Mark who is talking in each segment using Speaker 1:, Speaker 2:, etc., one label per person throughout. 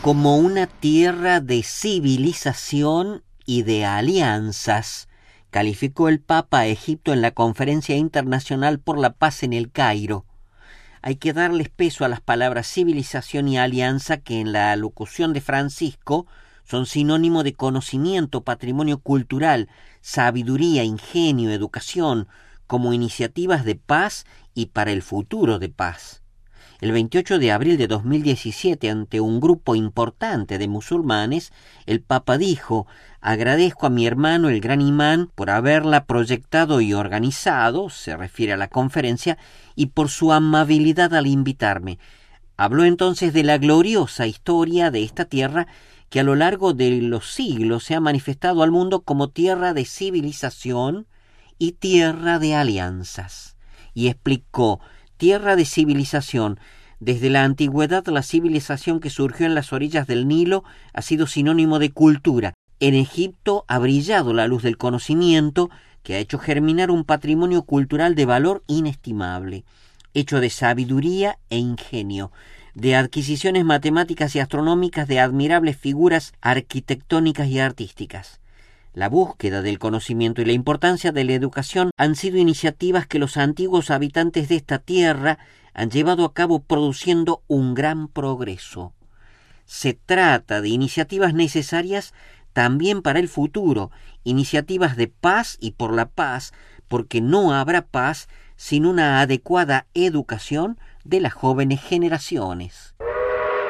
Speaker 1: como una tierra de civilización y de alianzas, calificó el Papa a Egipto en la Conferencia Internacional por la Paz en el Cairo. Hay que darles peso a las palabras civilización y alianza, que en la alocución de Francisco son sinónimo de conocimiento, patrimonio cultural, sabiduría, ingenio, educación, como iniciativas de paz y para el futuro de paz. El 28 de abril de 2017, ante un grupo importante de musulmanes, el Papa dijo: agradezco a mi hermano el gran imán por haberla proyectado y organizado, se refiere a la conferencia, y por su amabilidad al invitarme. Habló entonces de la gloriosa historia de esta tierra que a lo largo de los siglos se ha manifestado al mundo como tierra de civilización y tierra de alianzas. Y explicó: tierra de civilización. Desde la antigüedad, la civilización que surgió en las orillas del Nilo ha sido sinónimo de cultura. En Egipto ha brillado la luz del conocimiento, que ha hecho germinar un patrimonio cultural de valor inestimable, hecho de sabiduría e ingenio, de adquisiciones matemáticas y astronómicas, de admirables figuras arquitectónicas y artísticas. La búsqueda del conocimiento y la importancia de la educación han sido iniciativas que los antiguos habitantes de esta tierra han llevado a cabo, produciendo un gran progreso. Se trata de iniciativas necesarias también para el futuro, iniciativas de paz y por la paz, porque no habrá paz sin una adecuada educación de las jóvenes generaciones.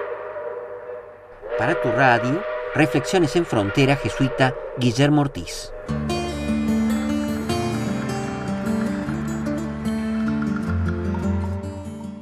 Speaker 1: Para tu radio, Reflexiones en Frontera, jesuita Guillermo Ortiz.